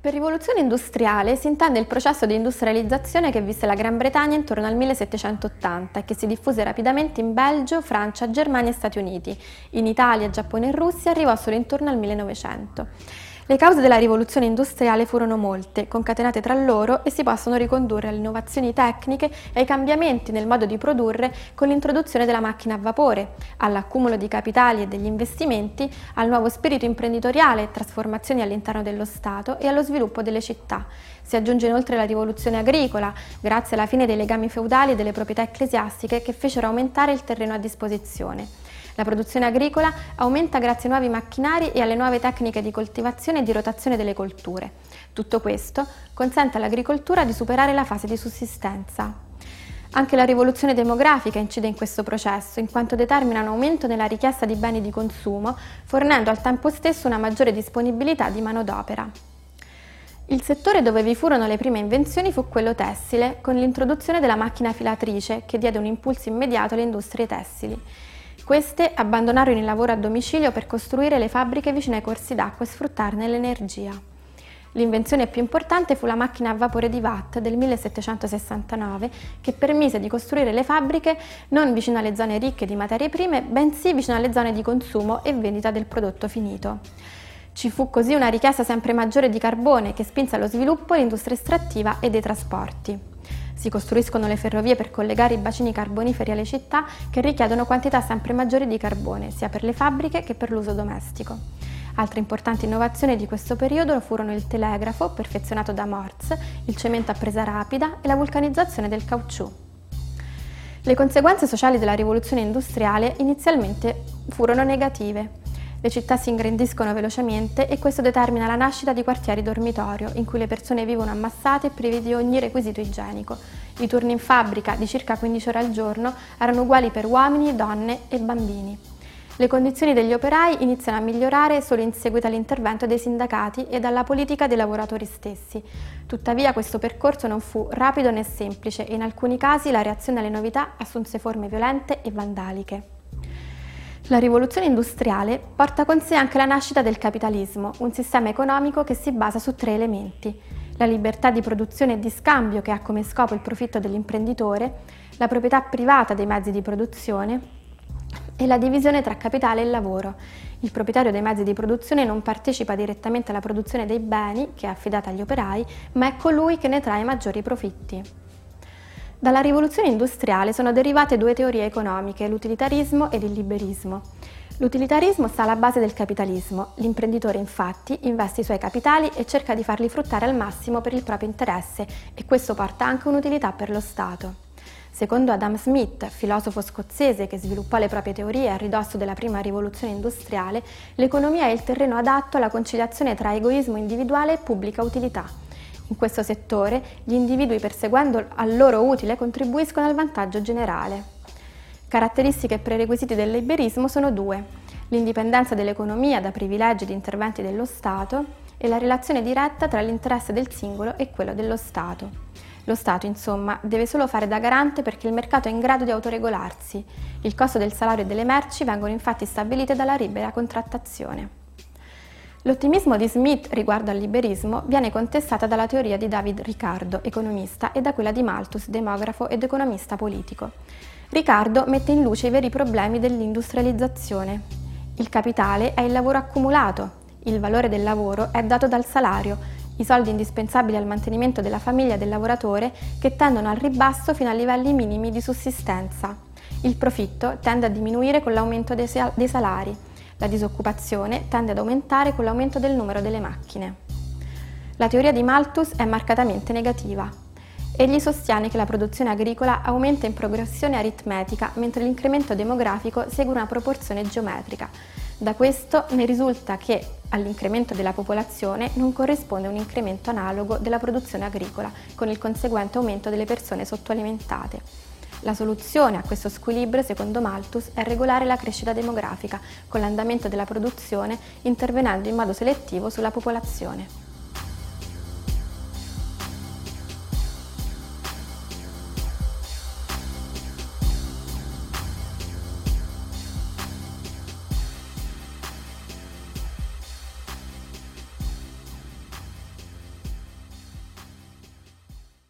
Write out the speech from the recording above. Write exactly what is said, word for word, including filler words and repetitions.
Per rivoluzione industriale si intende il processo di industrializzazione che visse la Gran Bretagna intorno al millesettecentottanta e che si diffuse rapidamente in Belgio, Francia, Germania e Stati Uniti. In Italia, Giappone e Russia arrivò solo intorno al millenovecento. Le cause della rivoluzione industriale furono molte, concatenate tra loro e si possono ricondurre alle innovazioni tecniche e ai cambiamenti nel modo di produrre con l'introduzione della macchina a vapore, all'accumulo di capitali e degli investimenti, al nuovo spirito imprenditoriale, trasformazioni all'interno dello Stato e allo sviluppo delle città. Si aggiunge inoltre la rivoluzione agricola, grazie alla fine dei legami feudali e delle proprietà ecclesiastiche che fecero aumentare il terreno a disposizione. La produzione agricola aumenta grazie ai nuovi macchinari e alle nuove tecniche di coltivazione e di rotazione delle colture. Tutto questo consente all'agricoltura di superare la fase di sussistenza. Anche la rivoluzione demografica incide in questo processo, in quanto determina un aumento nella richiesta di beni di consumo, fornendo al tempo stesso una maggiore disponibilità di manodopera. Il settore dove vi furono le prime invenzioni fu quello tessile, con l'introduzione della macchina filatrice, che diede un impulso immediato alle industrie tessili. Queste abbandonarono il lavoro a domicilio per costruire le fabbriche vicino ai corsi d'acqua e sfruttarne l'energia. L'invenzione più importante fu la macchina a vapore di Watt del millesettecentosessantanove, che permise di costruire le fabbriche non vicino alle zone ricche di materie prime, bensì vicino alle zone di consumo e vendita del prodotto finito. Ci fu così una richiesta sempre maggiore di carbone che spinse allo sviluppo l'industria estrattiva e dei trasporti. Si costruiscono le ferrovie per collegare i bacini carboniferi alle città che richiedono quantità sempre maggiori di carbone, sia per le fabbriche che per l'uso domestico. Altre importanti innovazioni di questo periodo furono il telegrafo, perfezionato da Morse, il cemento a presa rapida e la vulcanizzazione del caucciù. Le conseguenze sociali della rivoluzione industriale inizialmente furono negative. Le città si ingrandiscono velocemente e questo determina la nascita di quartieri dormitorio, in cui le persone vivono ammassate e prive di ogni requisito igienico. I turni in fabbrica, di circa quindici ore al giorno, erano uguali per uomini, donne e bambini. Le condizioni degli operai iniziano a migliorare solo in seguito all'intervento dei sindacati e dalla politica dei lavoratori stessi. Tuttavia questo percorso non fu rapido né semplice e in alcuni casi la reazione alle novità assunse forme violente e vandaliche. La rivoluzione industriale porta con sé anche la nascita del capitalismo, un sistema economico che si basa su tre elementi: la libertà di produzione e di scambio, che ha come scopo il profitto dell'imprenditore, la proprietà privata dei mezzi di produzione e la divisione tra capitale e lavoro. Il proprietario dei mezzi di produzione non partecipa direttamente alla produzione dei beni, che è affidata agli operai, ma è colui che ne trae maggiori profitti. Dalla rivoluzione industriale sono derivate due teorie economiche, l'utilitarismo ed il liberismo. L'utilitarismo sta alla base del capitalismo. L'imprenditore, infatti, investe i suoi capitali e cerca di farli fruttare al massimo per il proprio interesse e questo porta anche un'utilità per lo Stato. Secondo Adam Smith, filosofo scozzese che sviluppò le proprie teorie a ridosso della prima rivoluzione industriale, l'economia è il terreno adatto alla conciliazione tra egoismo individuale e pubblica utilità. In questo settore, gli individui, perseguendo al loro utile, contribuiscono al vantaggio generale. Caratteristiche e prerequisiti del liberismo sono due: l'indipendenza dell'economia da privilegi ed interventi dello Stato e la relazione diretta tra l'interesse del singolo e quello dello Stato. Lo Stato, insomma, deve solo fare da garante perché il mercato è in grado di autoregolarsi. Il costo del salario e delle merci vengono infatti stabilite dalla libera contrattazione. L'ottimismo di Smith riguardo al liberismo viene contestata dalla teoria di David Ricardo, economista, e da quella di Malthus, demografo ed economista politico. Ricardo mette in luce i veri problemi dell'industrializzazione. Il capitale è il lavoro accumulato, il valore del lavoro è dato dal salario, i soldi indispensabili al mantenimento della famiglia del lavoratore che tendono al ribasso fino a livelli minimi di sussistenza. Il profitto tende a diminuire con l'aumento dei salari. La disoccupazione tende ad aumentare con l'aumento del numero delle macchine. La teoria di Malthus è marcatamente negativa. Egli sostiene che la produzione agricola aumenta in progressione aritmetica, mentre l'incremento demografico segue una proporzione geometrica. Da questo ne risulta che all'incremento della popolazione non corrisponde un incremento analogo della produzione agricola, con il conseguente aumento delle persone sottoalimentate. La soluzione a questo squilibrio, secondo Malthus, è regolare la crescita demografica con l'andamento della produzione, intervenendo in modo selettivo sulla popolazione.